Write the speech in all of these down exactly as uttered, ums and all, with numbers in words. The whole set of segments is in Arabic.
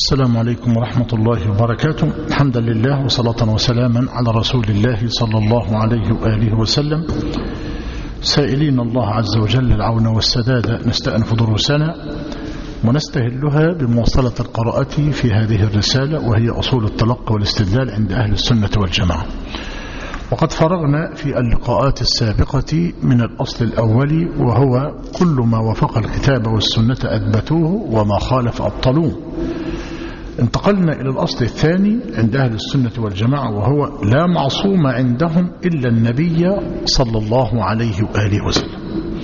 السلام عليكم ورحمة الله وبركاته. حمدا لله وصلاة وسلاما على رسول الله صلى الله عليه وآله وسلم، سائلين الله عز وجل العون والسداد. نستأنف دروسنا ونستهلها بمواصلة القراءة في هذه الرسالة، وهي أصول التلقي والاستدلال عند أهل السنة والجماعة. وقد فرغنا في اللقاءات السابقة من الأصل الأول، وهو كل ما وفق الكتاب والسنة أثبتوه وما خالف أبطلوه. انتقلنا إلى الأصل الثاني عند أهل السنة والجماعة، وهو لا معصوم عندهم إلا النبي صلى الله عليه وآله وسلم.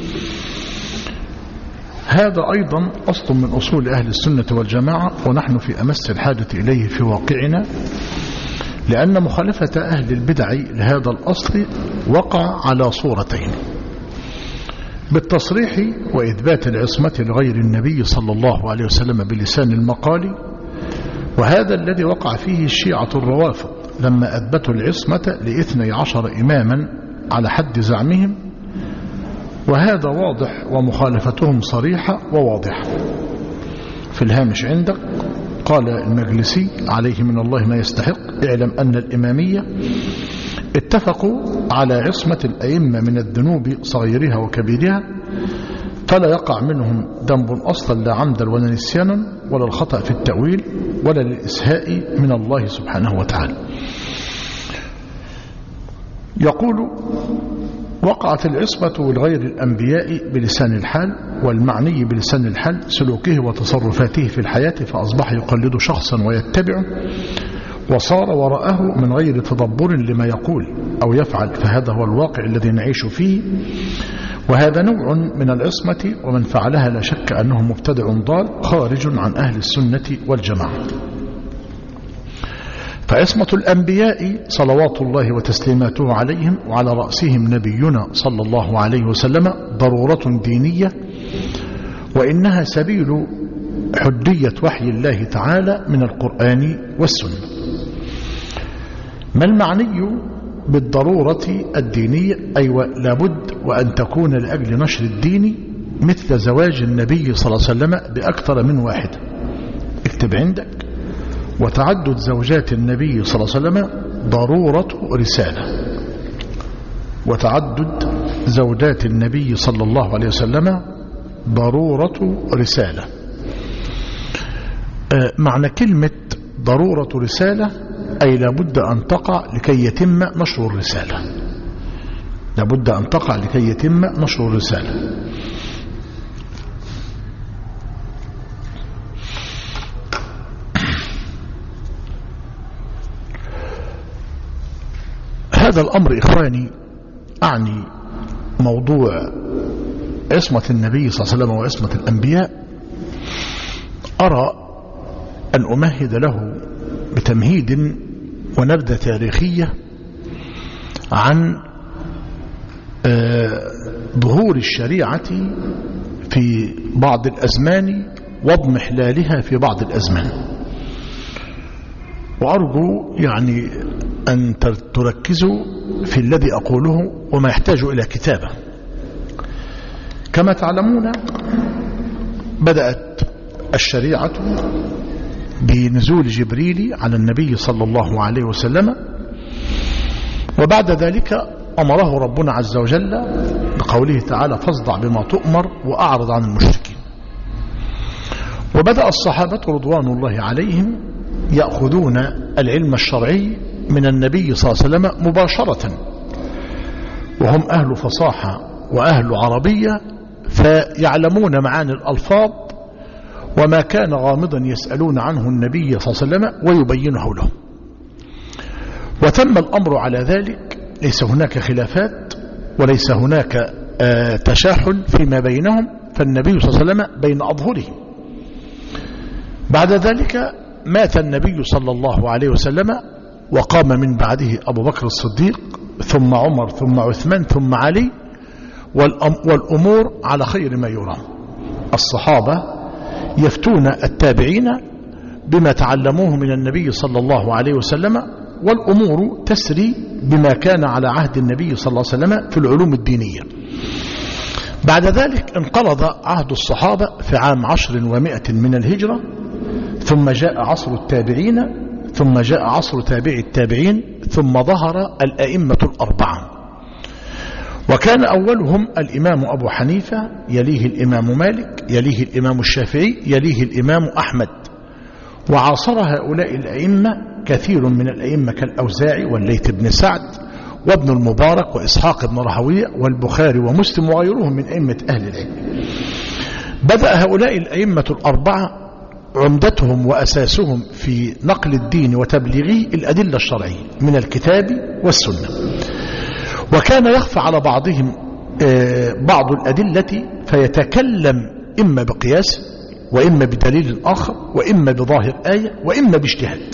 هذا أيضا أصل من أصول أهل السنة والجماعة، ونحن في أمس الحاجة إليه في واقعنا، لأن مخالفة أهل البدع لهذا الأصل وقع على صورتين: بالتصريح وإثبات العصمة لغير النبي صلى الله عليه وسلم بلسان المقال، وهذا الذي وقع فيه الشيعة الروافض لما أثبتوا العصمة لاثني عشر إماما على حد زعمهم، وهذا واضح ومخالفتهم صريحة وواضحة. في الهامش عندك قال المجلسي عليه من الله ما يستحق: اعلم أن الإمامية اتفقوا على عصمة الأئمة من الذنوب صغيرها وكبيرها، فلا يقع منهم ذنب أصلا لا عمدا ولا نسيانا ولا الخطأ في التأويل ولا للإسهاء من الله سبحانه وتعالى. يقول: وقعت العصمة لغير الأنبياء بلسان الحال، والمعني بلسان الحال سلوكه وتصرفاته في الحياة، فأصبح يقلد شخصا ويتبعه، وصار وراءه من غير تدبر لما يقول أو يفعل، فهذا هو الواقع الذي نعيش فيه. وهذا نوع من العصمة، ومن فعلها لا شك أنه مبتدع ضال خارج عن أهل السنة والجماعة. فعصمة الأنبياء صلوات الله وتسليماته عليهم وعلى رأسهم نبينا صلى الله عليه وسلم ضرورة دينية، وإنها سبيل حجية وحي الله تعالى من القرآن والسنة. ما المعني بالضرورة الدينية؟ أيوة، لابد وأن تكون لأجل نشر الدين، مثل زواج النبي صلى الله عليه وسلم بأكثر من واحد. اكتب عندك: وتعدد زوجات النبي صلى الله عليه وسلم ضرورة رسالة. وتعدد زوجات النبي صلى الله عليه وسلم ضرورة رسالة. آه معنى كلمة ضرورة رسالة أي لابد أن تقع لكي يتم نشر الرسالة. لابد أن تقع لكي يتم نشر الرسالة. هذا الأمر إخواني أعني موضوع عصمة النبي صلى الله عليه وسلم وعصمة الأنبياء، أرى أن أمهد له بتمهيد ونبذة تاريخية عن ظهور الشريعة في بعض الأزمان واضمحلالها في بعض الأزمان، وأرجو يعني أن تركزوا في الذي أقوله وما يحتاج إلى كتابة. كما تعلمون، بدأت الشريعة بنزول جبريل على النبي صلى الله عليه وسلم، وبعد ذلك أمره ربنا عز وجل بقوله تعالى: فاصدع بما تؤمر وأعرض عن المشركين. وبدأ الصحابة رضوان الله عليهم يأخذون العلم الشرعي من النبي صلى الله عليه وسلم مباشرة، وهم أهل فصاحة وأهل عربية، فيعلمون معاني الألفاظ، وما كان غامضا يسألون عنه النبي صلى الله عليه وسلم ويبينه لهم. وتم الأمر على ذلك، ليس هناك خلافات وليس هناك آه تشاحل فيما بينهم، فالنبي صلى الله عليه وسلم بين أظهرهم. بعد ذلك مات النبي صلى الله عليه وسلم، وقام من بعده أبو بكر الصديق، ثم عمر، ثم عثمان، ثم علي، والأمور على خير ما يرام. الصحابة يفتون التابعين بما تعلموه من النبي صلى الله عليه وسلم، والأمور تسري بما كان على عهد النبي صلى الله عليه وسلم في العلوم الدينية. بعد ذلك انقرض عهد الصحابة في عام عشر ومائة من الهجرة، ثم جاء عصر التابعين، ثم جاء عصر تابع التابعين، ثم ظهر الأئمة الأربعة، وكان أولهم الإمام أبو حنيفة، يليه الإمام مالك، يليه الإمام الشافعي، يليه الإمام أحمد. وعاصر هؤلاء الأئمة كثير من الأئمة كالأوزاعي والليث بن سعد وابن المبارك وإسحاق بن راهويه والبخاري ومسلم وغيرهم من أئمة أهل العلم. بدأ هؤلاء الأئمة الأربعة عمدتهم وأساسهم في نقل الدين وتبليغه الأدلة الشرعية من الكتاب والسنة، وكان يخفى على بعضهم بعض الأدلة فيتكلم إما بقياس وإما بدليل آخر وإما بظاهر آية وإما باجتهاد.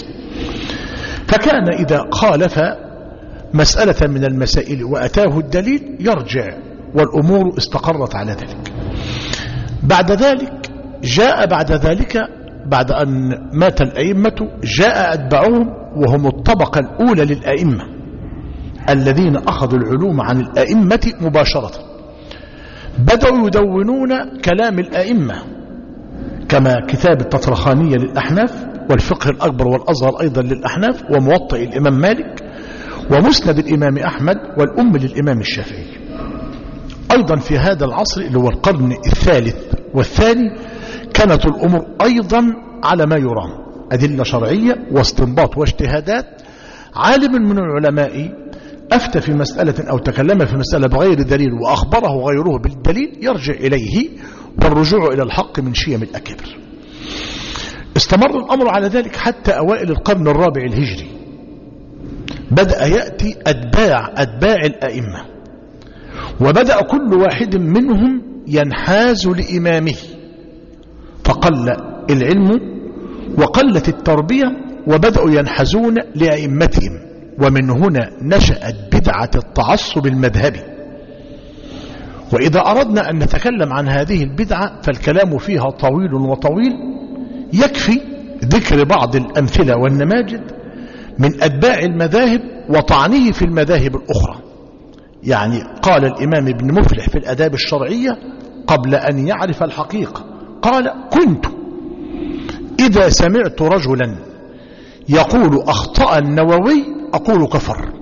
فكان إذا خالف مسألة من المسائل وأتاه الدليل يرجع والأمور استقرت على ذلك. بعد ذلك جاء بعد ذلك بعد أن مات الأئمة جاء أتباعهم وهم الطبقة الأولى للأئمة الذين أخذوا العلوم عن الأئمة مباشرة، بدأوا يدونون كلام الأئمة كما كتاب التطرخانية للأحناف والفقه الأكبر والأصغر أيضا للأحناف وموطئ الإمام مالك ومسند الإمام أحمد والأم للإمام الشافعي. أيضا في هذا العصر اللي هو القرن الثالث والثاني كانت الأمور أيضا على ما يرام، أدلة شرعية واستنباط واجتهادات. عالم من العلماء أفتى في مسألة أو تكلم في مسألة بغير دليل وأخبره غيره بالدليل يرجع إليه، والرجوع إلى الحق من شيم الأكابر. استمر الأمر على ذلك حتى أوائل القرن الرابع الهجري، بدأ يأتي أتباع أتباع الأئمة، وبدأ كل واحد منهم ينحاز لإمامه، فقل العلم وقلت التربية وبدأوا ينحازون لأئمتهم، ومن هنا نشأت بدعة التعصب المذهبي. وإذا أردنا أن نتكلم عن هذه البدعة فالكلام فيها طويل وطويل، يكفي ذكر بعض الأمثلة والنماذج من أتباع المذاهب وطعنه في المذاهب الأخرى. يعني قال الإمام ابن مفلح في الآداب الشرعية قبل أن يعرف الحقيقة، قال: كنت إذا سمعت رجلا يقول أخطأ النووي أقول كفر.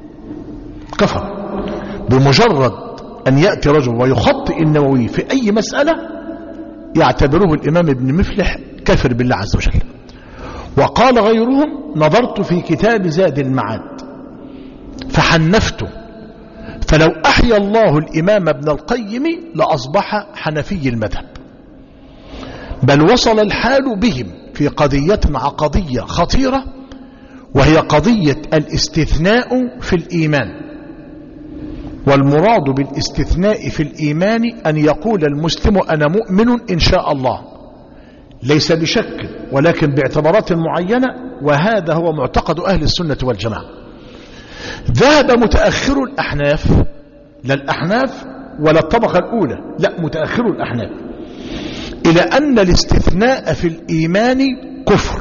كفر بمجرد أن يأتي رجل ويخطئ النووي في أي مسألة يعتبره الإمام ابن مفلح كافر بالله عز وجل. وقال غيرهم: نظرت في كتاب زاد المعاد فحنفت، فلو أحيا الله الإمام ابن القيم لأصبح حنفي المذهب. بل وصل الحال بهم في قضية عقدية خطيرة، وهي قضية الاستثناء في الإيمان. والمراد بالاستثناء في الإيمان أن يقول المسلم أنا مؤمن إن شاء الله، ليس بشك ولكن باعتبارات معينة، وهذا هو معتقد أهل السنة والجماعة. ذهب متأخر الأحناف، لا الأحناف ولا الطبقة الأولى، لا متأخر الأحناف، إلى أن الاستثناء في الإيمان كفر.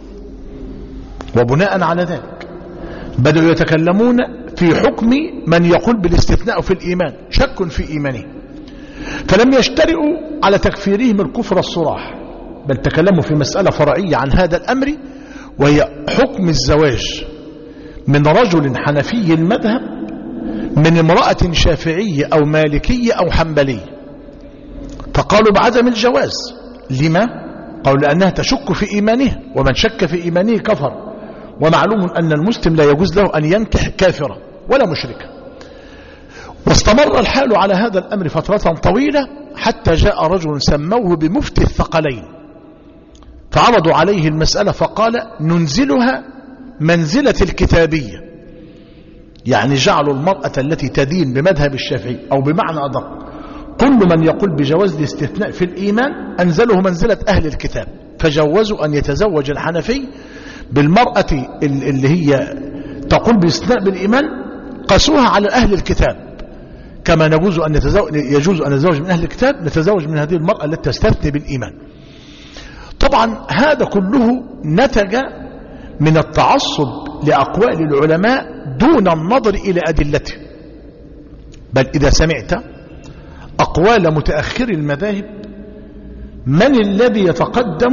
وبناء على ذلك بدأوا يتكلمون في حكم من يقول بالاستثناء في الإيمان شك في إيمانه، فلم يجترئوا على تكفيرهم الكفر الصراح، بل تكلموا في مسألة فرعية عن هذا الأمر، وهي حكم الزواج من رجل حنفي المذهب من امرأة شافعية أو مالكية أو حنبلية، فقالوا بعدم الجواز. لما؟ قالوا لأنها تشك في إيمانه، ومن شك في إيمانه كفر، ومعلوم أن المسلم لا يجوز له أن ينكح كافرة ولا مشركة. واستمر الحال على هذا الأمر فترة طويلة حتى جاء رجل سموه بمفتي الثقلين، فعرضوا عليه المسألة فقال: ننزلها منزلة الكتابية، يعني جعلوا المرأة التي تدين بمذهب الشافعي، أو بمعنى أدق كل من يقول بجواز الاستثناء في الإيمان أنزله منزلة أهل الكتاب، فجوزوا أن يتزوج الحنفي بالمرأة اللي هي تقول بالاستثناء بالإيمان، قاسوها على أهل الكتاب، كما نجوز أن نتزوج يجوز أن نتزوج من أهل الكتاب نتزوج من هذه المرأة التي تستثني بالإيمان. طبعا هذا كله نتج من التعصب لأقوال العلماء دون النظر إلى أدلته. بل إذا سمعت أقوال متأخر المذاهب من الذي يتقدم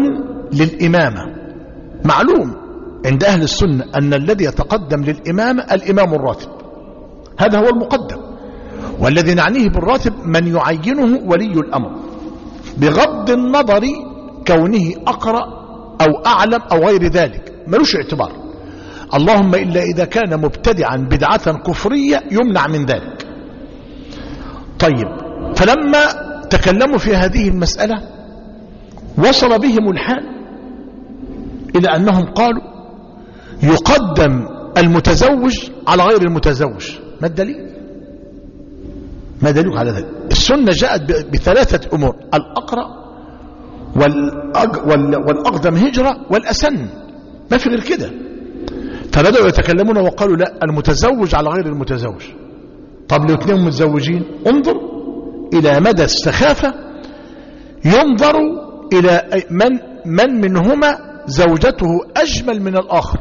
للإمامة. معلوم عند أهل السنة أن الذي يتقدم للإمامة الإمام الراتب، هذا هو المقدم، والذي نعنيه بالراتب من يعينه ولي الأمر بغض النظر كونه أقرأ أو أعلم أو غير ذلك، ملوش اعتبار، اللهم إلا إذا كان مبتدعا بدعة كفرية يمنع من ذلك. طيب، فلما تكلموا في هذه المسألة وصل بهم الحال إلى أنهم قالوا يقدم المتزوج على غير المتزوج. ما الدليل؟ ما دليل على ذلك؟ السنة جاءت بثلاثة أمور: الأقرأ والأقدم هجرة والأسن، ما في غير كده. فبدأوا يتكلمون وقالوا لا، المتزوج على غير المتزوج. طب لو اثنين متزوجين انظر إلى مدى السخافة، ينظر إلى من, من منهما زوجته أجمل من الآخر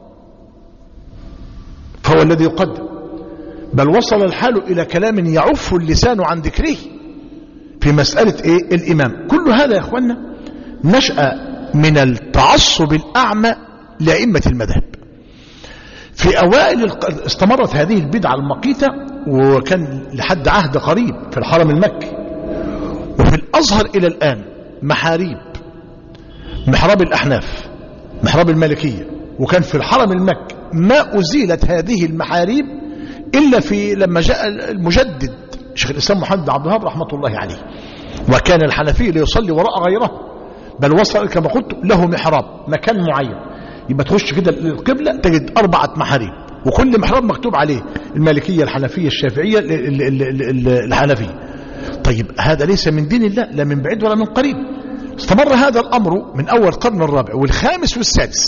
فهو الذي يقدم. بل وصل الحال إلى كلام يعف اللسان عن ذكره في مسألة إيه؟ الإمام. كل هذا يا أخوانا نشأ من التعصب الأعمى لأئمة المذهب. في أوائل استمرت هذه البدعة المقيتة، وكان لحد عهد قريب في الحرم المكي وفي الأزهر إلى الآن محاريب، محراب الأحناف، محراب المالكية، وكان في الحرم المكي ما أزيلت هذه المحاريب إلا في لما جاء المجدد شيخ الإسلام محمد عبد الوهاب رحمة الله عليه، وكان الحنفي ليصلي وراء غيره، بل وصل كما قلت له محراب مكان معين، يبقى تخش كده القبلة تجد أربعة محاريب، وكل محراب مكتوب عليه المالكية، الحنفية، الشافعية، الحنفية. طيب هذا ليس من دين الله لا من بعيد ولا من قريب. استمر هذا الأمر من أول القرن الرابع والخامس والسادس.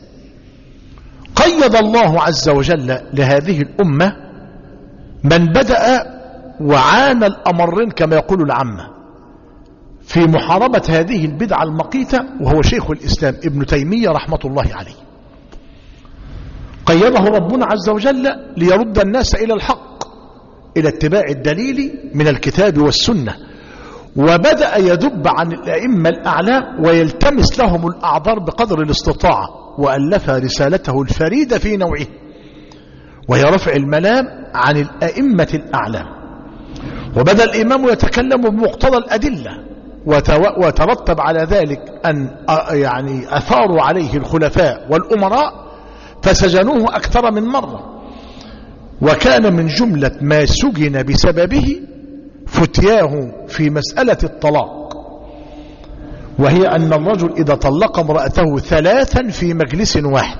قيد الله عز وجل لهذه الأمة من بدأ وعانى الأمرين كما يقول العامة في محاربة هذه البدعة المقيتة، وهو شيخ الإسلام ابن تيمية رحمة الله عليه. قيده ربنا عز وجل ليرد الناس إلى الحق، إلى اتباع الدليل من الكتاب والسنة، وبدأ يذب عن الأئمة الأعلام ويلتمس لهم الأعذار بقدر الاستطاعة، وألف رسالته الفريدة في نوعه، وهي رفع الملام عن الأئمة الأعلام. وبدأ الإمام يتكلم بمقتضى الأدلة، وترتب على ذلك أن يعني أثاروا عليه الخلفاء والأمراء فسجنوه أكثر من مرة، وكان من جملة ما سجن بسببه فتياه في مسألة الطلاق، وهي أن الرجل إذا طلق امرأته ثلاثا في مجلس واحد،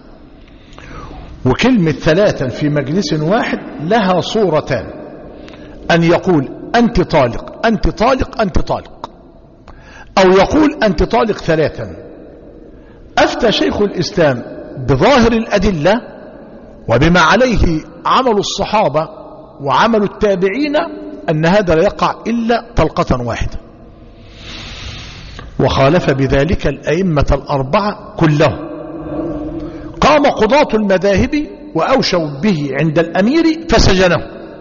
وكلمة ثلاثا في مجلس واحد لها صورتان: أن يقول أنت طالق أنت طالق أنت طالق، أو يقول أنت طالق ثلاثا. أفتى شيخ الإسلام بظاهر الأدلة وبما عليه عمل الصحابة وعمل التابعين أن هذا لا يقع إلا طلقة واحدة، وخالف بذلك الأئمة الأربعة كلهم. قام قضاة المذاهب وأوشوا به عند الأمير فسجنه.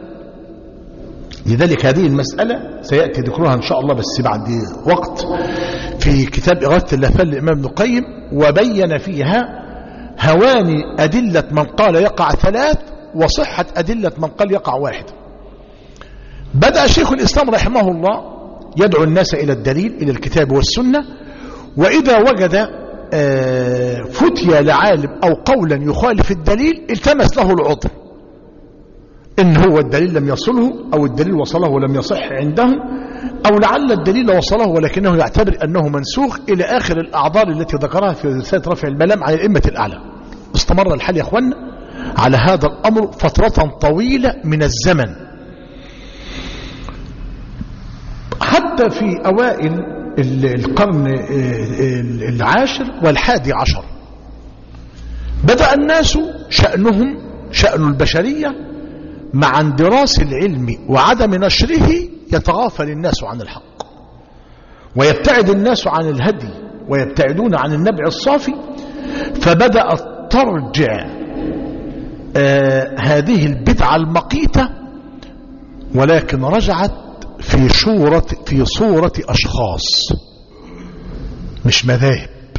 لذلك هذه المسألة سيأتي ذكرها إن شاء الله بس بعد وقت في كتاب إغاثة اللهفان للإمام ابن القيم، وبين فيها هوان أدلة من قال يقع ثلاث وصحة أدلة من قال يقع واحد. بدأ شيخ الإسلام رحمه الله يدعو الناس إلى الدليل، إلى الكتاب والسنة، وإذا وجد فتيا لعالم أو قولا يخالف الدليل التمس له العذر، إن هو الدليل لم يصله أو الدليل وصله ولم يصح عنده، أو لعل الدليل وصله ولكنه يعتبر أنه منسوخ، إلى آخر الأعذار التي ذكرها في رسالة رفع الملام عن الأئمة الأعلى. استمر الحال يا أخوانا على هذا الأمر فترة طويلة من الزمن، حتى في أوائل القرن العاشر والحادي عشر بدأ الناس شأنهم شأن البشرية مع اندراس العلم وعدم نشره يتغافل الناس عن الحق، ويبتعد الناس عن الهدي ويبتعدون عن النبع الصافي، فبدأت ترجع آه هذه البدعة المقيتة، ولكن رجعت في صورة في صورة أشخاص مش مذاهب.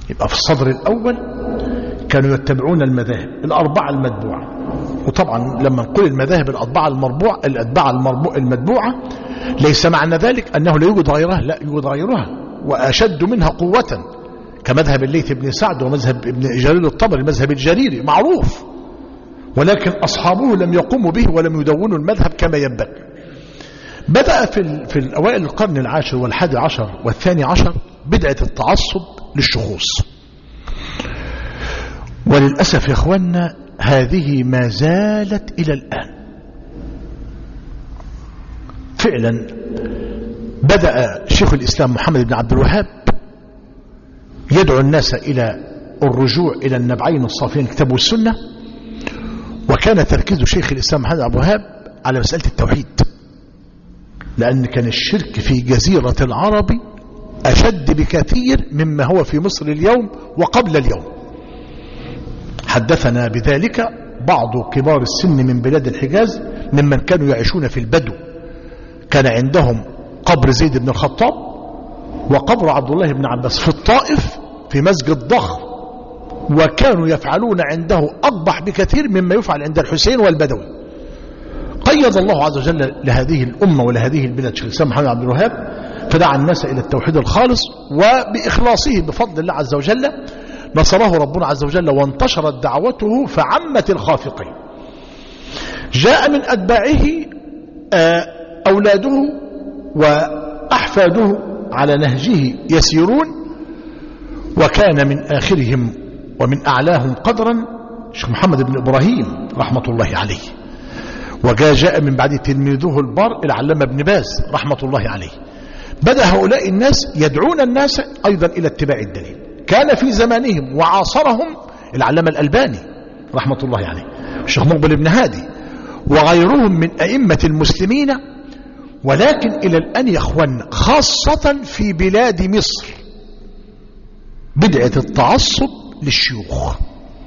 يبقى في الصدر الأول كانوا يتبعون المذاهب الأربعة المتبوعة. وطبعا لما نقول المذاهب الأربعة المربوعة الأتباع المتبوعة ليس معنى ذلك أنه لا يوجد غيرها، لا يوجد غيرها وأشد منها قوة، كمذهب الليث بن سعد ومذهب ابن جرير الطبري، المذهب الجريري معروف، ولكن أصحابه لم يقوموا به ولم يدونوا المذهب كما ينبغي. بدأ في, في الأوائل القرن العاشر والحادي عشر والثاني عشر بدعة التعصب للشخوص، وللأسف يا إخواننا هذه ما زالت إلى الآن. فعلا بدأ شيخ الإسلام محمد بن عبد الوهاب يدعو الناس إلى الرجوع إلى النبعين الصافين الكتاب والسنة، وكان تركيز شيخ الإسلام محمد بن عبد الوهاب على مسألة التوحيد، لأن كان الشرك في جزيرة العرب أشد بكثير مما هو في مصر اليوم وقبل اليوم. حدثنا بذلك بعض كبار السن من بلاد الحجاز ممن كانوا يعيشون في البدو، كان عندهم قبر زيد بن الخطاب وقبر عبد الله بن عباس في الطائف في مسجد ضخم، وكانوا يفعلون عنده أقبح بكثير مما يفعل عند الحسين والبدوي. قيد الله عز وجل لهذه الأمة ولهذه البلاد شيخ الإسلام محمد عبد الوهاب، فدعا الناس إلى التوحيد الخالص، وبإخلاصه بفضل الله عز وجل نصره ربنا عز وجل وانتشرت دعوته فعمت الخافقين. جاء من أتباعه أولاده وأحفاده على نهجه يسيرون، وكان من آخرهم ومن أعلاهم قدرا شيخ محمد بن إبراهيم رحمة الله عليه، وجاء جاء من بعد تلميذه البار العلامة ابن باز رحمة الله عليه. بدأ هؤلاء الناس يدعون الناس أيضا إلى اتباع الدليل. كان في زمانهم وعاصرهم العلامة الألباني رحمة الله عليه، الشيخ مقبل بن هادي، وغيرهم من أئمة المسلمين. ولكن إلى الآن يا أخوان خاصة في بلاد مصر بدعة التعصب للشيوخ،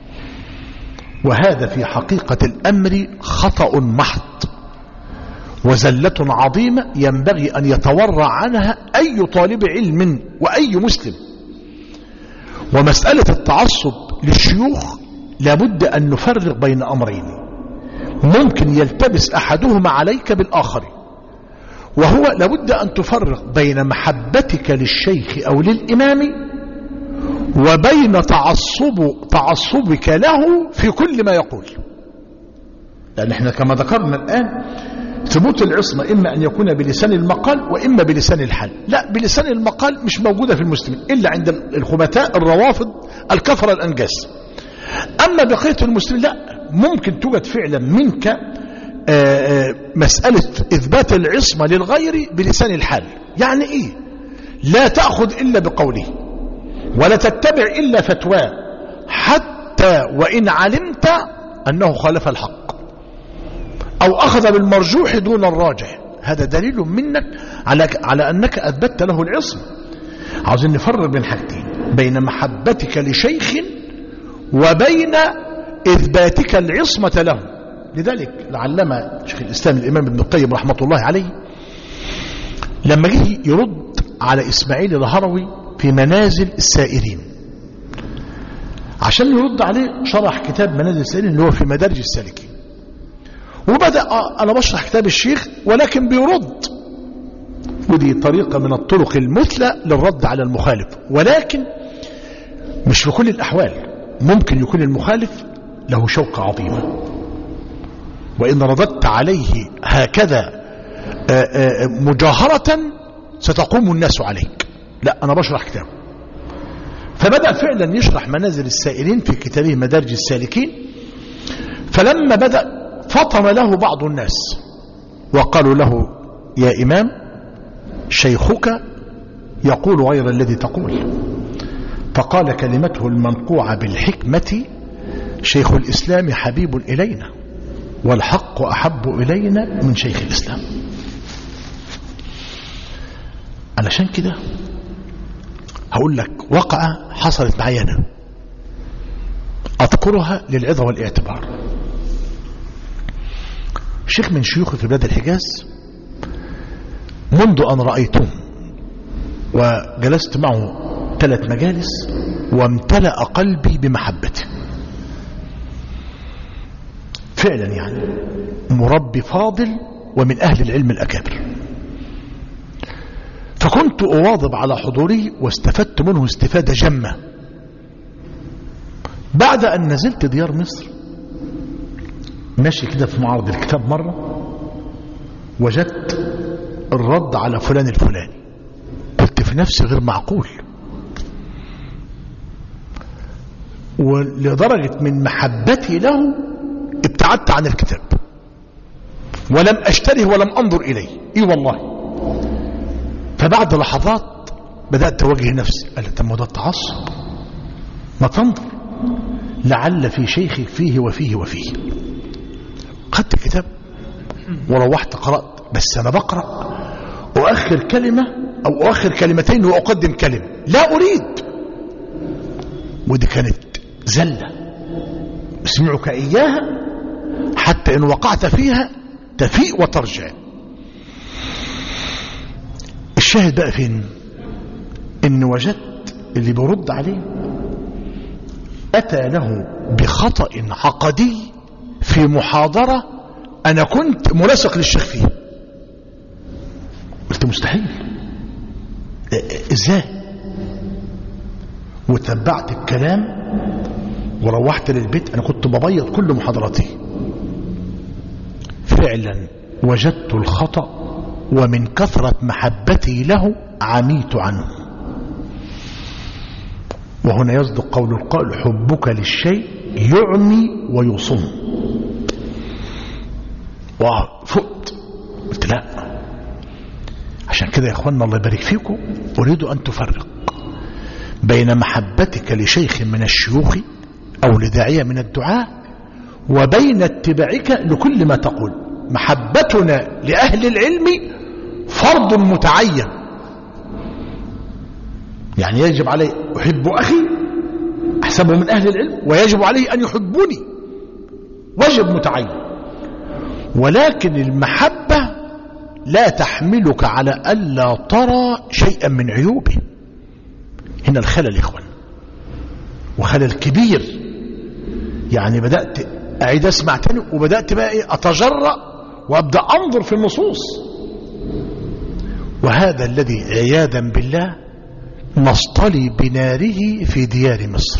وهذا في حقيقة الأمر خطأ محض وزلة عظيمة ينبغي أن يتورع عنها أي طالب علم وأي مسلم. ومسألة التعصب للشيوخ لابد أن نفرق بين أمرين ممكن يلتبس أحدهما عليك بالآخر، وهو لابد أن تفرق بين محبتك للشيخ أو للإمام وبين تعصب تعصبك له في كل ما يقول. لأن احنا كما ذكرنا الآن ثبوت العصمة إما أن يكون بلسان المقال وإما بلسان الحال. لا، بلسان المقال مش موجودة في المسلمين إلا عند الخبثاء الروافض الكفر الأنجاس. أما بقية المسلمين لا، ممكن توجد فعلا منك مسألة إثبات العصمة للغير بلسان الحال. يعني إيه؟ لا تأخذ إلا بقوله ولا تتبع إلا فتواه حتى وإن علمت أنه خالف الحق أو أخذ بالمرجوح دون الراجح. هذا دليل منك على على أنك أثبتت له العصمة. عاوزين نفرق بين حاجتين، بين محبتك لشيخ وبين إثباتك العصمة له. لذلك العلامة شيخ الإسلام الإمام ابن القيم رحمة الله عليه لما جه يرد على إسماعيل الهروي في منازل السائرين، عشان يرد عليه شرح كتاب منازل السائرين اللي هو في مدارج السالكين، وبدأ آه أنا بشرح كتاب الشيخ ولكن بيرد، ودي طريقة من الطرق المثلى للرد على المخالف. ولكن مش في كل الأحوال، ممكن يكون المخالف له شوكة عظيمة، وإن رددت عليه هكذا آآ آآ مجاهرة ستقوم الناس عليك. لا، أنا بشرح كتاب. فبدأ فعلا يشرح منازل السائرين في كتابه مدارج السالكين، فلما بدأ فطن له بعض الناس وقالوا له يا إمام شيخك يقول غير الذي تقول. فقال كلمته المنقوعة بالحكمة شيخ الإسلام حبيب إلينا والحق أحب إلينا من شيخ الإسلام. علشان كده هقول لك وقعة حصلت معي أنا أذكرها للعظة والاعتبار. شيخ من شيوخي في بلاد الحجاز منذ أن رأيته وجلست معه ثلاث مجالس وامتلأ قلبي بمحبته. فعلا يعني مربي فاضل ومن أهل العلم الأكابر، فكنت أواظب على حضوره واستفدت منه استفادة جمة. بعد أن نزلت ديار مصر ماشي كده في معرض الكتاب مرة، وجدت الرد على فلان الفلاني، قلت في نفسي غير معقول، ولدرجة من محبتي له ابتعدت عن الكتاب ولم أشتره ولم أنظر إليه. إيه والله. فبعد لحظات بدأت أواجه نفسي، قال طب ما ده التعصب، ما تنظر لعل في شيخك فيه وفيه وفيه. خدت الكتاب وروحت قرأت، بس أنا بقرأ أؤخر كلمة أو أؤخر كلمتين وأقدم كلمة، لا أريد. ودي كانت زلة اسمعك إياها حتى إن وقعت فيها تفيء وترجع. الشاهد بقى فين؟ إن وجدت اللي برد عليه أتى له بخطأ عقدي في محاضرة أنا كنت ملاصق للشيخ فيها. قلت مستحيل، إزاي؟ وتبعت الكلام وروحت للبيت. أنا كنت ببيض كل محاضراتي. فعلا وجدت الخطأ، ومن كثرة محبتي له عميت عنه. وهنا يصدق قول القائل حبك للشيء يعمي ويصم. وفقت قلت لا. عشان كده يا اخوانا الله يبارك فيكم، أريد أن تفرق بين محبتك لشيخ من الشيوخ أو لداعية من الدعاء وبين اتباعك لكل ما تقول. محبتنا لأهل العلم فرض متعين، يعني يجب علي أحب أخي أحسبه من أهل العلم، ويجب عليه أن يحبني، واجب متعين. ولكن المحبة لا تحملك على ألا ترى شيئا من عيوبه. هنا الخلل يا إخوان، وخلل كبير. يعني بدأت أعيد أسمع تاني، وبدأت بقى إيه أتجرأ وأبدأ أنظر في النصوص. وهذا الذي عياذا بالله نصطلي بناره في ديار مصر.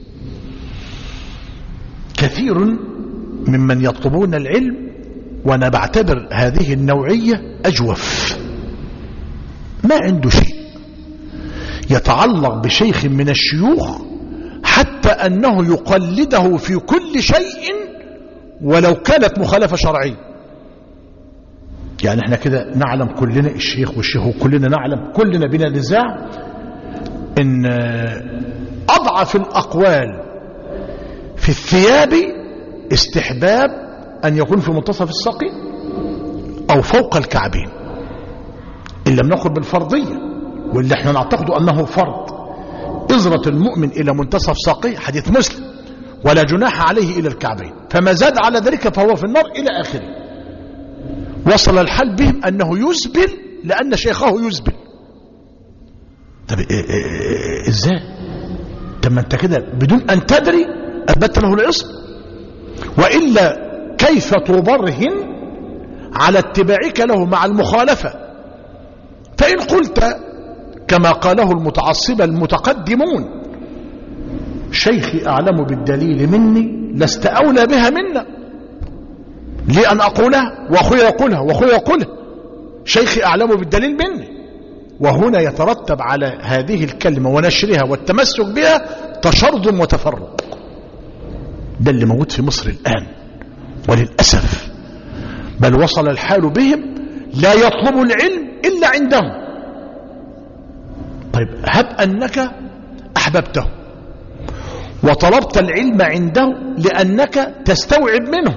كثير ممن يطلبون العلم، وأنا بعتبر هذه النوعية أجوف، ما عنده شيء يتعلق بشيخ من الشيوخ حتى أنه يقلده في كل شيء ولو كانت مخالفة شرعية. يعني احنا كده نعلم كلنا الشيخ والشيخ، وكلنا نعلم كلنا بنا نزاع ان أضعف الأقوال في الثياب استحباب أن يكون في منتصف الساق أو فوق الكعبين، إن لم نأخذ بالفرضية، واللي احنا نعتقد أنه فرض. إزرة المؤمن إلى منتصف ساقيه حديث مسلم، ولا جناح عليه إلى الكعبين، فما زاد على ذلك فهو في النار إلى آخره. وصل الحال بهم أنه يسبل لأن شيخه يسبل. طب إزاي؟ طب ما أنت كده بدون أن تدري أثبت له العصم، وإلا كيف تبرهن على اتباعك له مع المخالفة؟ فإن قلت كما قاله المتعصبة المتقدمون شيخي أعلم بالدليل مني، لست أولى بها منا، لي أن أقولها وأخوي يقولها وأخوي يقولها، شيخي أعلم بالدليل مني. وهنا يترتب على هذه الكلمة ونشرها والتمسك بها تشرذم وتفرق. ده اللي موجود في مصر الآن وللأسف، بل وصل الحال بهم لا يطلب العلم إلا عندهم. طيب هب أنك أحببته وطلبت العلم عنده لأنك تستوعب منه،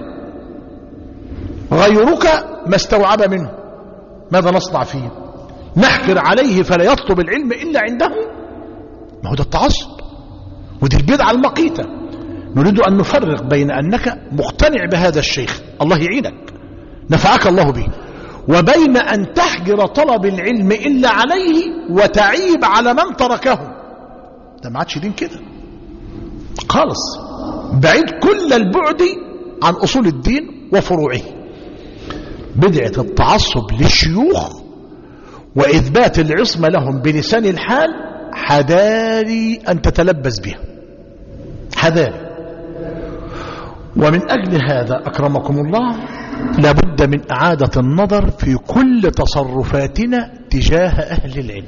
غيرك ما استوعب منه، ماذا نصنع فيه؟ نحكر عليه فلا يطلب العلم إلا عنده؟ ما هو ده التعصب، ودي البدعة المقيتة. نريد أن نفرق بين أنك مقتنع بهذا الشيخ الله يعينك نفعك الله به، وبين أن تحجر طلب العلم إلا عليه وتعيب على من تركه. ده ما عادش دين كده خالص، بعيد كل البعد عن أصول الدين وفروعه. بدعة التعصب للشيوخ وإثبات العصمة لهم بلسان الحال حذاري أن تتلبس بها، حذاري. ومن أجل هذا أكرمكم الله لابد من إعادة النظر في كل تصرفاتنا تجاه أهل العلم.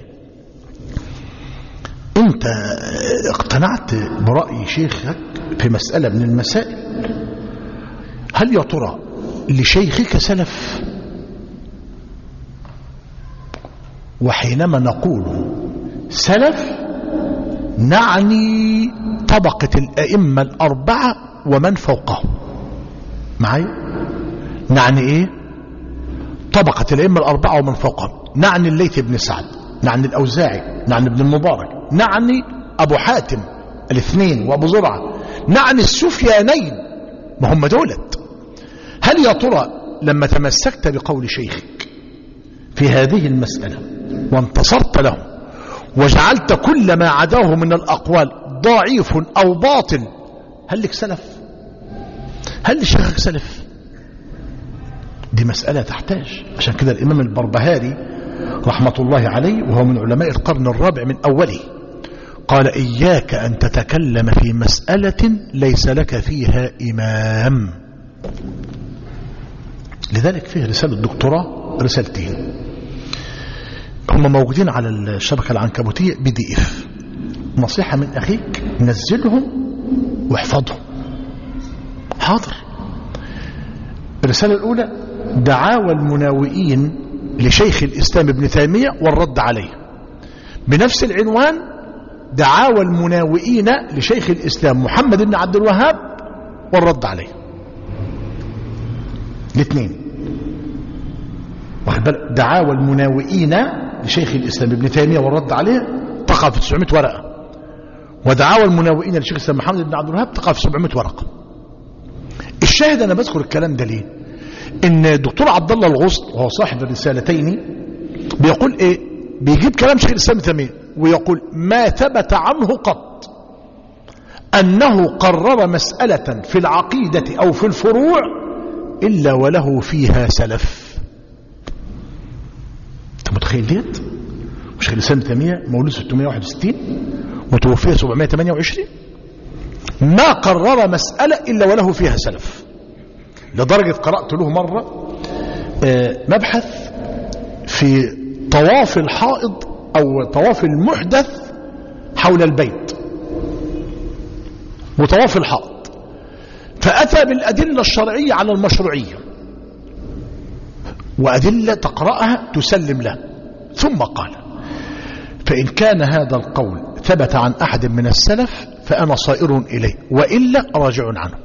أنت اقتنعت برأي شيخك في مسألة من المسائل، هل يا ترى لشيخك سلف؟ وحينما نقول سلف نعني طبقة الأئمة الأربعة ومن فوقهم. معي؟ نعني إيه؟ طبقة الأئمة الأربعة ومن فوقهم، نعني الليث بن سعد، نعني الأوزاعي، نعني ابن المبارك، نعني أبو حاتم الاثنين وأبو زرعة، نعني السفيانين، ما هم دولت. هل يا ترى لما تمسكت بقول شيخك في هذه المسألة وانتصرت له وجعلت كل ما عداه من الأقوال ضعيف أو باطل، هل لك سلف؟ هل لشيخك سلف؟ دي مسألة تحتاج. عشان كده الإمام البربهاري رحمة الله عليه وهو من علماء القرن الرابع من أوله قال: إياك أن تتكلم في مسألة ليس لك فيها إمام. لذلك فيه رسالة دكتوراه، رسالتين هم موجودين على الشبكة العنكبوتية بي دي اف. نصيحة من أخيك، نزلهم واحفظهم. حاضر. الرسالة الأولى: دعاوى المناوئين لشيخ الإسلام ابن تيمية والرد عليه. بنفس العنوان: دعاوى المناوئين لشيخ الإسلام محمد بن عبد الوهاب والرد عليه. الاثنين واخد بالك؟ دعاوى المناوئين لشيخ الإسلام ابن تيمية والرد عليه تقع في تسعمائة ورقة، ودعاوى المناوئين لشيخ الإسلام محمد بن عبد الوهاب تقع في سبعمائة ورقة. الشاهد أنا بذكر الكلام ده ليه؟ إن الدكتور عبد الله الغصن وهو صاحب الرسالتين بيقول إيه؟ بيجيب كلام شيخ الإسلام ابن تيمية ويقول: ما ثبت عنه قط أنه قرر مسألة في العقيدة أو في الفروع إلا وله فيها سلف. أنت متخيل ديت؟ شيخ الإسلام ابن تيمية مولود ستمائة وواحد وستين وتوفي سبعمائة وثمانية وعشرين، ما قرر مسألة إلا وله فيها سلف. لدرجة قرأت له مرة مبحث في طواف الحائض أو طواف المحدث حول البيت وطواف الحائض، فأتى بالأدلة الشرعية على المشروعية وأدلة تقرأها تسلم له، ثم قال: فإن كان هذا القول ثبت عن أحد من السلف فأنا صائر إليه، وإلا راجع عنه.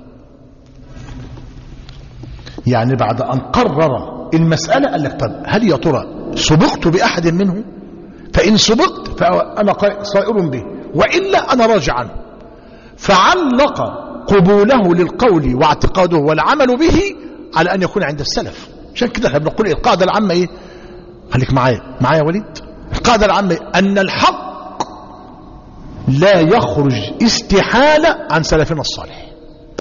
يعني بعد أن قرر المسألة قال لك: طب هل يا ترى سبقت بأحد منه؟ فإن سبقت فأنا صائر به، وإلا أنا راجع عنه. فعلق قبوله للقول واعتقاده والعمل به على أن يكون عند السلف. عشان كده احنا بنقول القاعدة العامة إيه؟ خليك معايا معايا وليد. القاعدة العامة إيه؟ أن الحق لا يخرج استحالة عن سلفنا الصالح.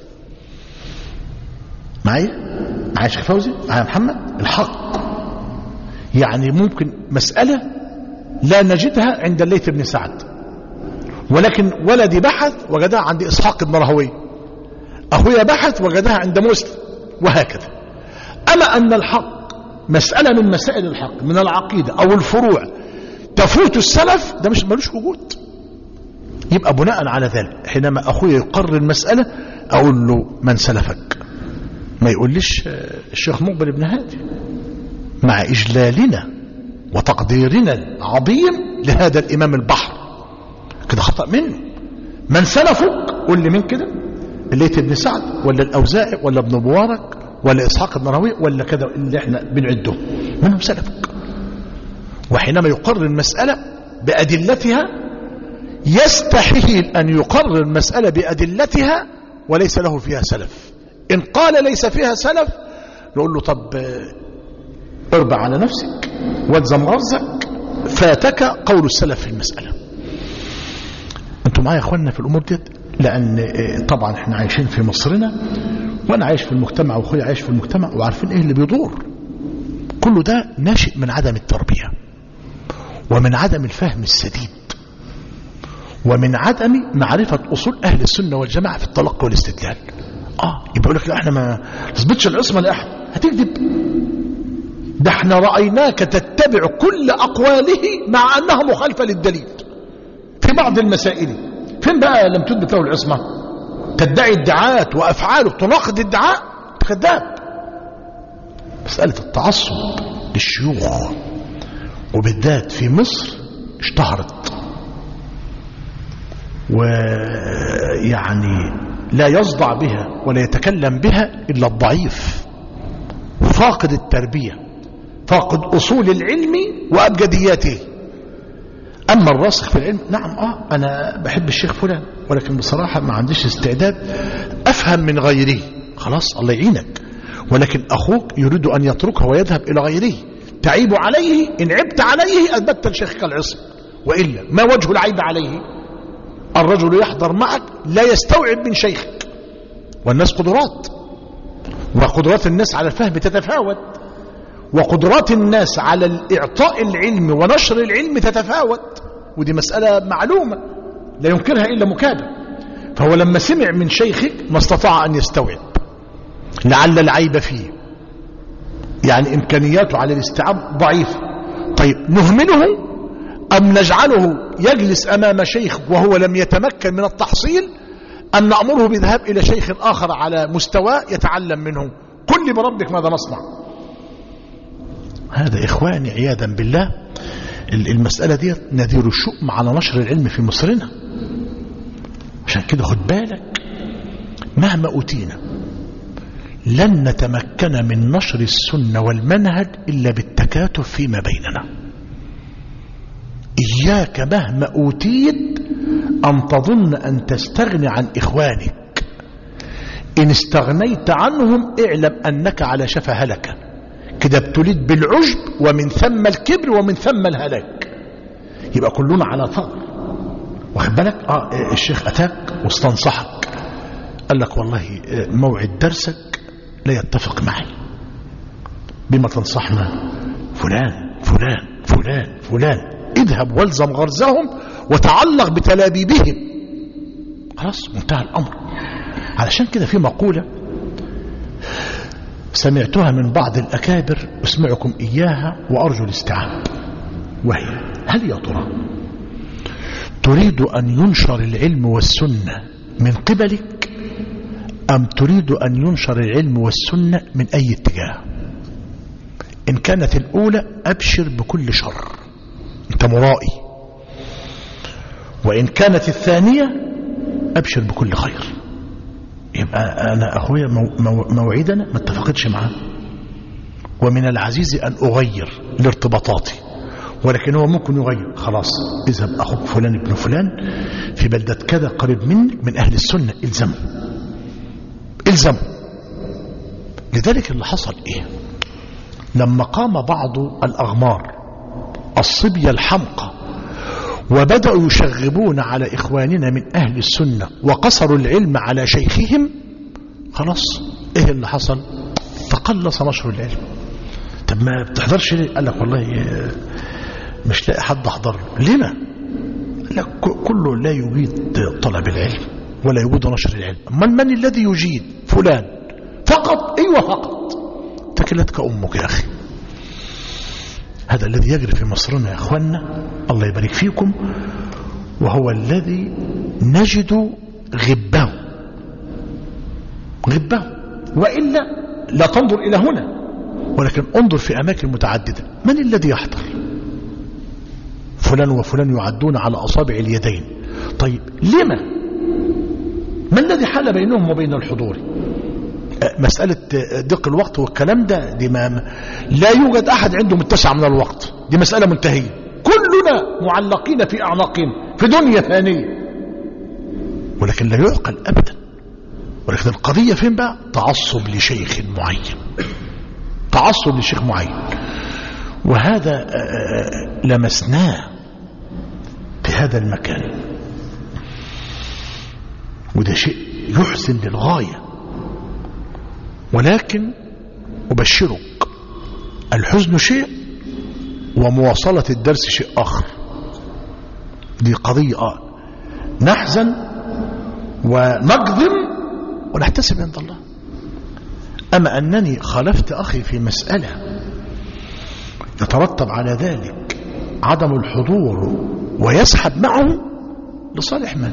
معايا معايا شيخ فوزي، معايا محمد. الحق يعني ممكن مسألة لا نجدها عند الليث بن سعد، ولكن ولدي بحث وجدها عند إسحاق بن راهويه، أخويا بحث وجدها عند مسلم، وهكذا. أما أن الحق مسألة من مسائل الحق من العقيدة أو الفروع تفوت السلف، ده مش ملوش وجود. يبقى بناء على ذلك حينما أخويا يقرر المسألة أقول له: من سلفك؟ ما يقوليش الشيخ مقبل بن هادي، مع إجلالنا وتقديرنا العظيم لهذا الإمام البحر. كده خطأ منه. من سلفك؟ قول لي من كده، الليث بن سعد ولا الأوزاعي ولا ابن مبارك ولا إسحاق بن راهويه ولا كذا اللي احنا بنعده، منهم سلفك. وحينما يقرر المسألة بأدلتها يستحيل أن يقرر المسألة بأدلتها وليس له فيها سلف. إن قال ليس فيها سلف نقول له: طب اربع على نفسك والزم غرزك، فاتك قول السلف في المسألة. انتم معايا يا اخواننا في الامور ديت؟ لان طبعا احنا عايشين في مصرنا، وانا عايش في المجتمع واخويا عايش في المجتمع، وعارفين ايه اللي بيدور. كله ده ناشئ من عدم التربية ومن عدم الفهم السديد ومن عدم معرفة أصول أهل السنة والجماعة في التلقي والاستدلال. آه يبقى يقول لك لا احنا ما نثبتش العصمة لأحد، هتكذب. ده احنا رأيناك تتبع كل أقواله مع أنها مخالفة للدليل في بعض المسائل. فين بقى لم تثبت له العصمة؟ تدعي ادعاءات وأفعاله تناقض ادعاء، كذاب. مسألة التعصب للشيوخ وبالذات في مصر اشتهرت، ويعني لا يصدع بها ولا يتكلم بها إلا الضعيف فاقد التربية فاقد أصول العلم وأبجدياته. أما الراسخ في العلم، نعم آه أنا بحب الشيخ فلان، ولكن بصراحة ما عنديش استعداد أفهم من غيره. خلاص الله يعينك، ولكن أخوك يريد أن يتركه ويذهب إلى غيره، تعيب عليه. إن عبت عليه أثبتت لشيخك العصم، وإلا ما وجه العيب عليه؟ الرجل يحضر معك لا يستوعب من شيخك، والناس قدرات، وقدرات الناس على الفهم تتفاوت، وقدرات الناس على الإعطاء العلم ونشر العلم تتفاوت، ودي مسألة معلومة لا ينكرها إلا مكابر. فهو لما سمع من شيخك ما استطاع أن يستوعب، لعل العيب فيه، يعني إمكانياته على الاستيعاب ضعيفة. طيب نهمله أم نجعله يجلس أمام شيخ وهو لم يتمكن من التحصيل، أم نأمره بذهاب إلى شيخ آخر على مستوى يتعلم منه؟ قل لي بربك ماذا نصنع؟ هذا إخواني عياذا بالله المسألة دي نذير الشؤم على نشر العلم في مصرنا. عشان كده خد بالك، مهما أوتينا لن نتمكن من نشر السنة والمنهج إلا بالتكاتف فيما بيننا. إياك مهما أوتيت أن تظن أن تستغني عن إخوانك. إن استغنيت عنهم اعلم أنك على شفا هلكة، كده ابتليت بالعجب ومن ثم الكبر ومن ثم الهلاك. يبقى كلنا على ثغر، واخد بالك؟ آه الشيخ أتاك واستنصحك، قال لك والله موعد درسك لا يتفق معي، بما تنصحنا؟ فلان فلان فلان فلان، اذهب والزم غرزهم وتعلق بتلابيبهم. خلاص منتهى الأمر. علشان كده في مقولة سمعتها من بعض الأكابر أسمعكم إياها وأرجو الاستيعاب، وهي: هل يا ترى تريد أن ينشر العلم والسنة من قبلك، أم تريد أن ينشر العلم والسنة من أي اتجاه؟ إن كانت الأولى أبشر بكل شر، أنت مرائي. وإن كانت الثانية أبشر بكل خير. يبقى أنا أخويا موعدنا ما اتفقتش معاه، ومن العزيز أن أغير لارتباطاتي، ولكن هو ممكن يغير. خلاص اذهب أخوك فلان ابن فلان في بلدة كذا قريب منك من أهل السنة، إلزمه إلزمه. لذلك اللي حصل إيه؟ لما قام بعض الأغمار الصبية الحمقى وبدأوا يشغبون على إخواننا من أهل السنة وقصروا العلم على شيخهم، خلاص إيه اللي حصل؟ تقلص نشر العلم. طب ما بتحضرش ليه؟ قال لك والله مش لاقي حد أحضر. لما؟ قال لك كله لا يجيد طلب العلم ولا يجيد نشر العلم. من من الذي يجيد؟ فلان فقط. أيوة فقط. تكلتك أمك يا أخي. هذا الذي يجري في مصرنا يا أخوانا، الله يبارك فيكم، وهو الذي نجد غبه غبه. وإلا لا تنظر إلى هنا، ولكن انظر في أماكن متعددة. من الذي يحضر؟ فلان وفلان يعدون على أصابع اليدين. طيب لما؟ ما الذي حال بينهم وبين الحضور؟ مسألة ضيق الوقت والكلام ده، دي ما لا يوجد أحد عنده متسع من الوقت، دي مسألة منتهية. كلنا معلقين في أعناقنا في دنيا ثانية، ولكن لا يعقل أبدا. ولكن القضية فين بقى؟ تعصب لشيخ معين، تعصب لشيخ معين. وهذا لمسناه في هذا المكان. وده شيء يحزن للغاية، ولكن أبشرك الحزن شيء ومواصلة الدرس شيء آخر. دي قضية آه. نحزن ونقدم ونحتسب عند الله. أما أنني خالفت أخي في مسألة يترتب على ذلك عدم الحضور ويسحب معه لصالح من؟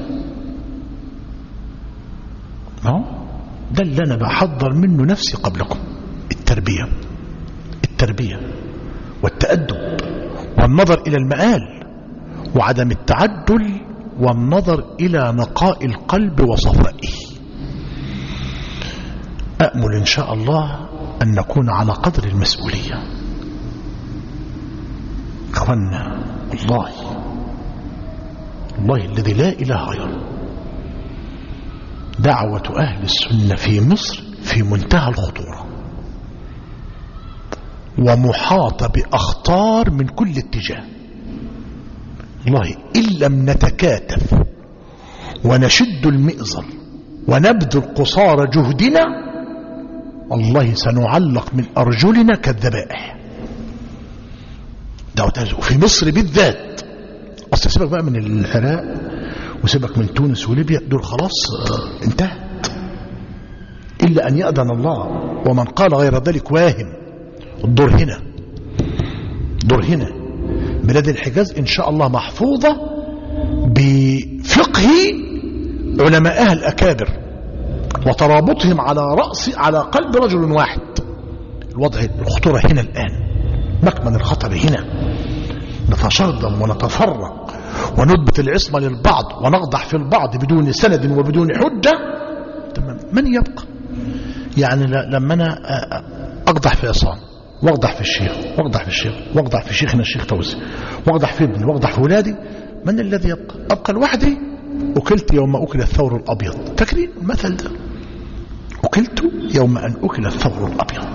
ده اللي أنا بحضر منه نفسي قبلكم. التربية التربية والتأدب والنظر إلى المآل وعدم التعدل والنظر إلى نقاء القلب وصفائه. أأمل إن شاء الله أن نكون على قدر المسؤولية. إخوانا والله الله الذي لا إله غيره، دعوة أهل السنة في مصر في منتهى الخطورة ومحاطة بأخطار من كل اتجاه. والله إن لم نتكاتف ونشد المئزر ونبذل قصارى جهدنا والله سنعلق من أرجلنا كالذبائح. دعوة في مصر بالذات. أصلا سيبك بقى من العراق وسيبك من تونس وليبيا، دول خلاص انتهت، إلا أن يأذن الله، ومن قال غير ذلك واهم. الدور هنا دور هنا بلاد الحجاز إن شاء الله محفوظة بفقه علمائها الأكابر وترابطهم على رأس على قلب رجل واحد. الوضع الخطورة هنا الآن، مكمن الخطر هنا. نتشرذم ونتفرق ونثبت العصمة للبعض ونقضح في البعض بدون سند وبدون حجة. تمام. من يبقى؟ يعني لما أنا أقضح في عصام واقضح في الشيخ واقضح في الشيخ واقضح في شيخنا الشيخ فوزي واقضح في ابني واقضح في ولادي، من الذي يبقى؟ أبقى لوحدي. أكلت يوم أكل الثور الأبيض. فاكرين المثل ده؟ أكلت يوم أن أكل الثور الأبيض.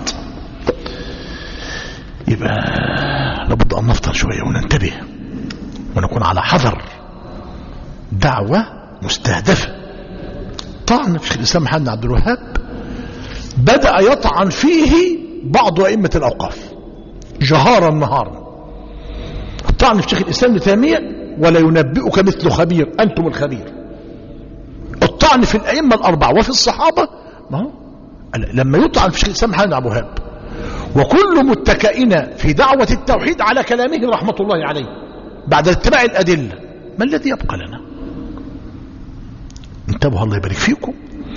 يبقى لابد أن نفطر شوية وننتبه ونكون على حذر. دعوة مستهدفة. طعن في الإسلام محمد عبد الوهاب بدأ يطعن فيه بعض أئمة الأوقاف جهارا نهارا. الطعن في شيخ الإسلام ابن تيمية ولا ينبئك مثل خبير، أنتم الخبير. الطعن في الأئمة الأربعة وفي الصحابة. ما هو لما يطعن في شيخ الإسلام محمد عبد الوهاب وكل متكئين في دعوة التوحيد على كلامه رحمة الله عليه بعد اتباع الأدلة، ما الذي يبقى لنا؟ انتبهوا الله يبارك فيكم.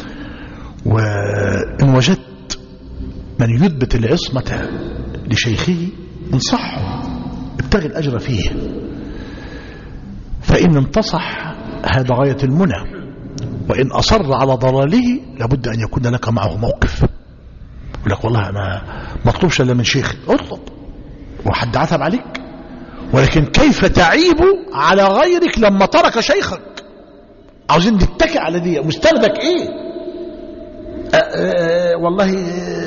وإن وجدت من يثبت العصمة لشيخه انصحه، ابتغي الأجر فيه، فإن انتصح هذا غاية المنى، وإن أصر على ضلاله لابد أن يكون لك معه موقف. يقول لك والله أنا ما اطلبش إلا من شيخي. اطلب، وحد عتب عليك، ولكن كيف تعيب على غيرك لما ترك شيخك؟ عاوزين نتكئ على دي. مستندك ايه؟ أه أه والله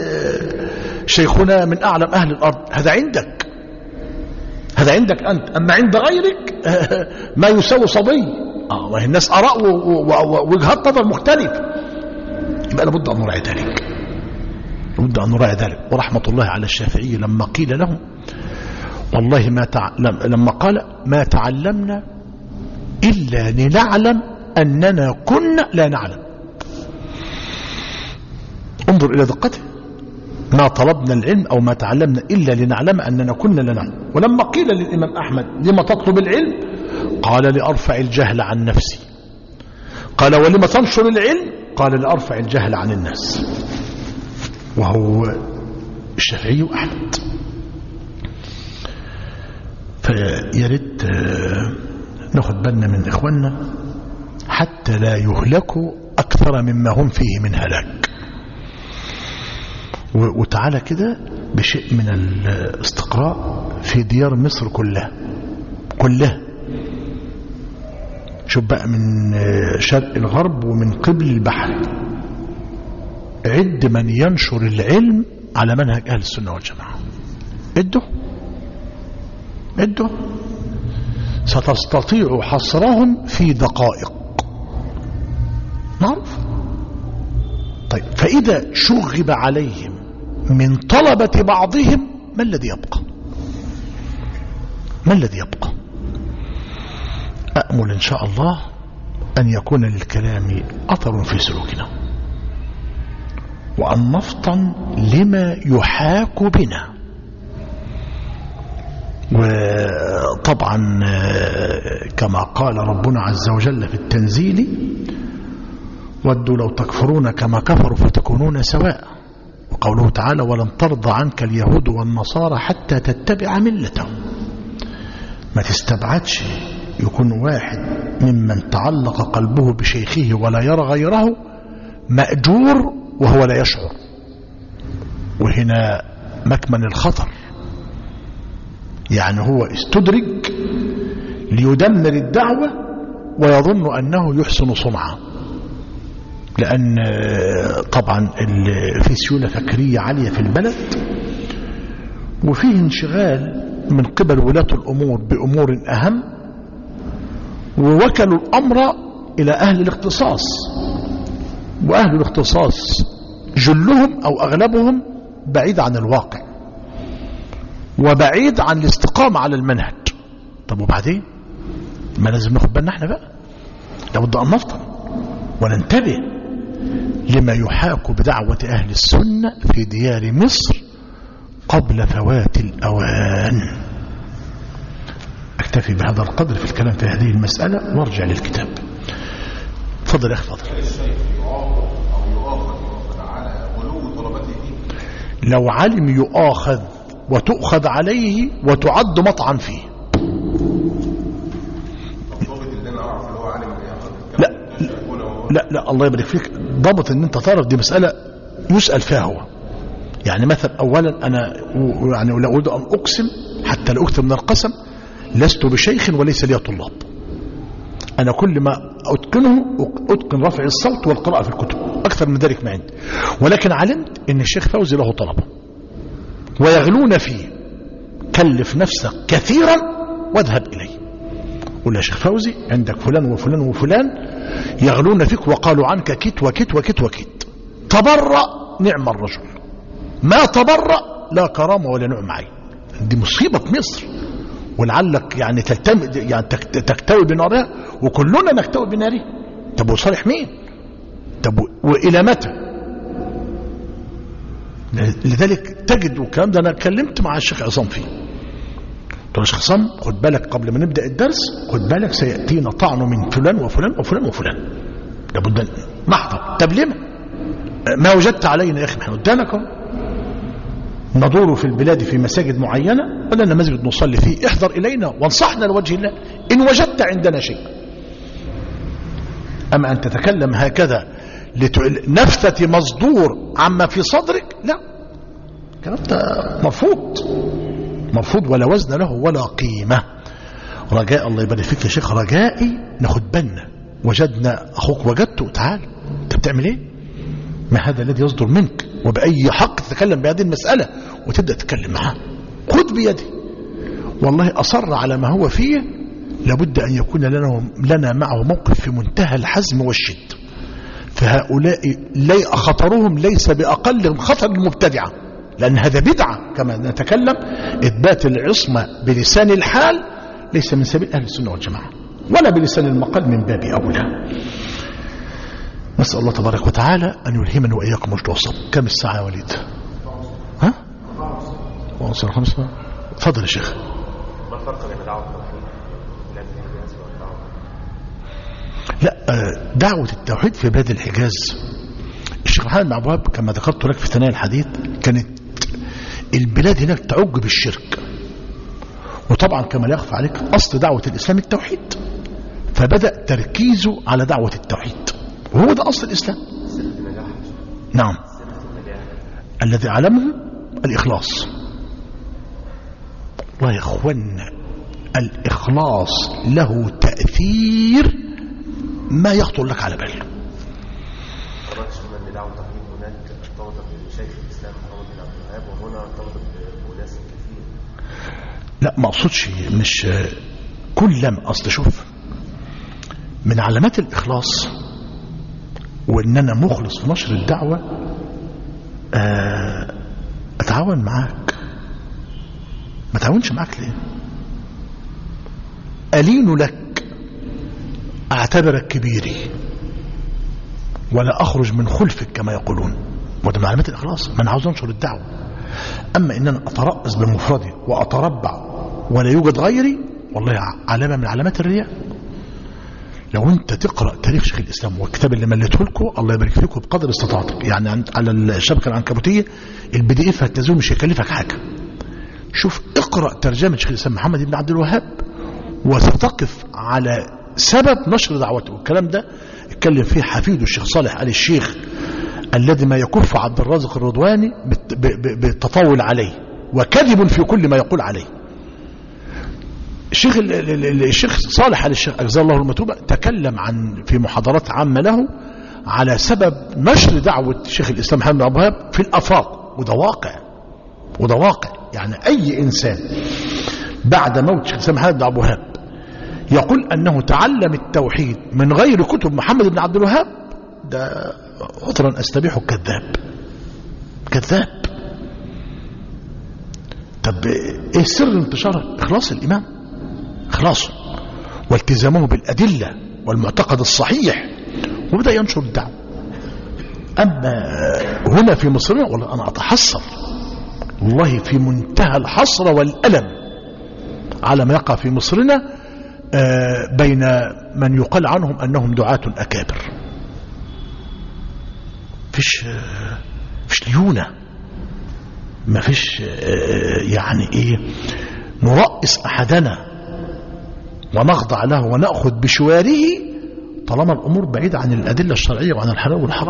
شيخنا من أعلم أهل الأرض. هذا عندك، هذا عندك أنت. أما عند غيرك أه ما يساوي صبي. اه وهي الناس آراء ووجهات نظر مختلفة. يبقى لابد أن نراعي ذلك، لابد أن نراعي ذلك. ورحمة الله على الشافعي لما قيل له والله ما تع... لما قال ما تعلمنا إلا لنعلم أننا كنا لا نعلم. انظر إلى دقته. ما طلبنا العلم أو ما تعلمنا إلا لنعلم أننا كنا لا نعلم. ولما قيل للإمام أحمد لما تطلب العلم قال لأرفع الجهل عن نفسي. قال ولما تنشر العلم قال لأرفع الجهل عن الناس. وهو الشافعي وأحمد. فياريت ناخد بالنا من إخواننا حتى لا يهلكوا أكثر مما هم فيه من هلاك. وتعالى كده بشيء من الاستقراء في ديار مصر كلها كلها. شوف بقى من شرق الغرب ومن قبل البحر، عد من ينشر العلم على منهج أهل السنة والجماعة. عدوا عدوا ستستطيع حصرهم في دقائق. معروف. طيب فإذا شغب عليهم من طلبة بعضهم ما الذي يبقى؟ ما الذي يبقى؟ أأمل إن شاء الله أن يكون للكلام أثر في سلوكنا، وأن نفطن لما يحاك بنا. وطبعا كما قال ربنا عز وجل في التنزيل: ودوا لو تكفرون كما كفروا فتكونون سواء. وقوله تعالى: ولن ترضى عنك اليهود والنصارى حتى تتبع ملتهم. ما تستبعدش يكون واحد ممن تعلق قلبه بشيخه ولا يرى غيره مأجور وهو لا يشعر، وهنا مكمن الخطر. يعني هو استدرج ليدمر الدعوة ويظن أنه يحسن صنعا، لأن طبعا في سيولة فكرية عالية في البلد، وفيه انشغال من قبل ولاة الأمور بأمور أهم، ووكلوا الأمر إلى أهل الاختصاص، وأهل الاختصاص جلهم أو أغلبهم بعيد عن الواقع وبعيد عن الاستقامة على المنهج. طب وبعدين ما لازم ناخد بالنا احنا بقى، لابد أن نفطن وننتبه لما يحاك بدعوة أهل السنة في ديار مصر قبل فوات الأوان. أكتفي بهذا القدر في الكلام في هذه المسألة وارجع للكتاب. تفضل يا أخي فضل. لو علم يؤاخذ وتؤخذ عليه وتعد مطعن فيه. لا لا لا الله يبارك فيك، ضبط ان انت تعرف دي مسألة يسأل فيها هو. يعني مثلا اولا انا يعني لا اريد ان اقسم حتى لا اكثر من القسم، لست بشيخ وليس لي طلاب. انا كل ما اتقنه اتقن رفع الصوت والقراءة في الكتب، اكثر من ذلك ما عندي. ولكن علمت ان الشيخ فوزي له طلبة ويغلون فيه. كلف نفسك كثيرا واذهب اليه، قل يا شيخ فوزي عندك فلان وفلان وفلان يغلون فيك وقالوا عنك كت وكت وكت وكت، تبرأ نعم الرجل، ما تبرأ لا كرامة ولا نعم عين. دي مصيبة مصر، ولعلك يعني تلتم يعني تكتوي بنارها وكلنا نكتوي بناره. طب وصالح مين؟ طب وإلى متى؟ لذلك تجد الكلام ده. أنا اتكلمت مع الشيخ عصام فيه، قلت له يا شيخ عصام خد بالك قبل ما نبدأ الدرس، خد بالك سيأتينا طعن من فلان وفلان وفلان وفلان، لابد نحضر. طب لما ما وجدت علينا يا أخي؟ احنا قدامك ندور في البلاد في مساجد معينة ولنا مسجد نصلي فيه، احضر إلينا وانصحنا لوجه الله إن وجدت عندنا شيء. أما أن تتكلم هكذا لنفثة مصدور عما في صدرك، لا، الكلام ده مرفوض مرفوض ولا وزن له ولا قيمة. رجاء الله يبارك فيك يا شيخ، رجائي ناخد بالنا. وجدنا أخوك وجدته، تعال أنت بتعمل إيه؟ ما هذا الذي يصدر منك؟ وبأي حق تتكلم بهذه المسألة وتبدأ تتكلم معاه؟ خذ بيدي، والله أصر على ما هو فيه، لابد أن يكون لنا, لنا معه موقف في منتهى الحزم والشد. فهؤلاء لي خطرهم ليس بأقل من خطر المبتدعة، لأن هذا بدعة كما نتكلم. إثبات العصمة بلسان الحال ليس من سبيل أهل السنة والجماعة، ولا بلسان المقال من باب أولى. نسأل الله تبارك وتعالى أن يلهمنا وإياكم رشد والصواب. كم الساعة يا وليد؟ ها؟ وصل خمسة. تفضل يا شيخ. ما الفرق بين دعوة التوحيد بلاد الحجاز والدعوة؟ لا، دعوة التوحيد في بلاد الحجاز، الشيخ محمد بن عبد الوهاب كما ذكرت لك في ثنايا الحديث كانت البلاد هناك تعج بالشرك، وطبعا كما لا يخفى عليك أصل دعوة الإسلام التوحيد، فبدأ تركيزه على دعوة التوحيد، وهو ده أصل الإسلام. نعم، الذي علمه الإخلاص. والله يا إخوانا الإخلاص له تأثير ما يخطر لك على بال. دعوة التوحيد هناك ارتبطت بشيخ الإسلام محمد بن عبد الوهاب، وهنا ارتبطت بأناس كثير. لا ما أقصدش، مش كل لم أصل. شوف، من علامات الإخلاص وان انا مخلص في نشر الدعوة اتعاون معاك. ما اتعاونش معاك ليه؟ ألين لك، اعتبرك كبيري ولا اخرج من خلفك كما يقولون، وده من علامات الاخلاص. ما انا عاوز انشر الدعوة. اما ان انا اترأس بمفردي واتربع ولا يوجد غيري، والله علامة من علامات الرياء. لو انت تقرأ تاريخ شيخ الاسلام والكتاب اللي مليته لكم، الله يبارك فيكم بقدر استطاعتك، يعني على الشبكة العنكبوتية البي دي اف هتنزله مش هيكلفك حاجة. شوف اقرأ ترجمة شيخ الاسلام محمد بن عبد الوهاب وستقف على سبب نشر دعوته. والكلام ده اتكلم فيه حفيده الشيخ صالح آل الشيخ الذي ما يكف عبد الرازق الرضواني بالتطاول عليه، وكذب في كل ما يقول عليه. الشيخ الشيخ صالح آل الشيخ أجزاه الله المثوبة تكلم عن في محاضرات عامة له على سبب نشر دعوة شيخ الإسلام محمد بن عبد الوهاب في الآفاق. وده واقع، وده واقع. يعني أي إنسان بعد موت شيخ الإسلام محمد بن عبد الوهاب يقول أنه تعلم التوحيد من غير كتب محمد بن عبد الوهاب، ده عذرا أستبيحه كذاب، كذاب. طب إيه سر انتشار إخلاص الإمام؟ إخلاصه والتزامه بالأدلة والمعتقد الصحيح، وبدأ ينشر الدعوة. أما هنا في مصرنا، والله أنا أتحسر، والله في منتهى الحسرة والألم على ما يقع في مصرنا بين من يقال عنهم أنهم دعاة أكابر. فيش فيش ليونة، ما فيش يعني إيه نرأس أحدنا ونخضع له ونأخذ بشواره طالما الأمور بعيدة عن الأدلة الشرعية وعن الحلال والحرام.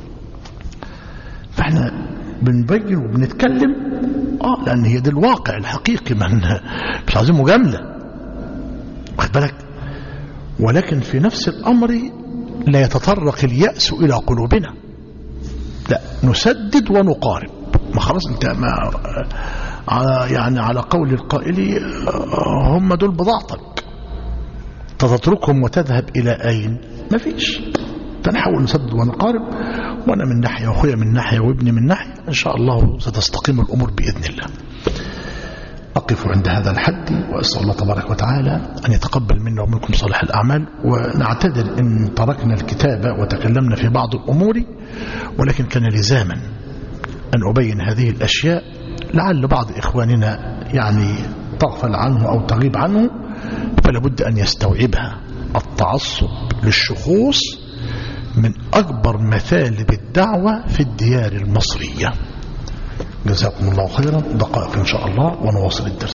فإحنا بنبين وبنتكلم آه لأن هي دي الواقع الحقيقي، من مش عايزين مجاملة، واخد بالك. ولكن في نفس الأمر لا يتطرق اليأس إلى قلوبنا، لا نسدد ونقارب. ما خلاص انت ما يعني على قول القائل هم دول بضاعتك، تتركهم وتذهب إلى أين؟ ما فيش. فنحاول نسدد ونقارب، وأنا من ناحية وأخويا من ناحية وابني من ناحية، إن شاء الله ستستقيم الأمور بإذن الله. أقف عند هذا الحد، وأسأل الله تبارك وتعالى أن يتقبل منا ومنكم صالح الأعمال. ونعتذر إن تركنا الكتابة وتكلمنا في بعض الأمور، ولكن كان لزاما أن أبين هذه الأشياء لعل بعض إخواننا يعني تغفل عنه أو تغيب عنه، فلابد أن يستوعبها. التعصب للشخوص من أكبر مثالب الدعوة في الديار المصرية. جزاكم الله خيرا. دقائق إن شاء الله ونواصل الدرس.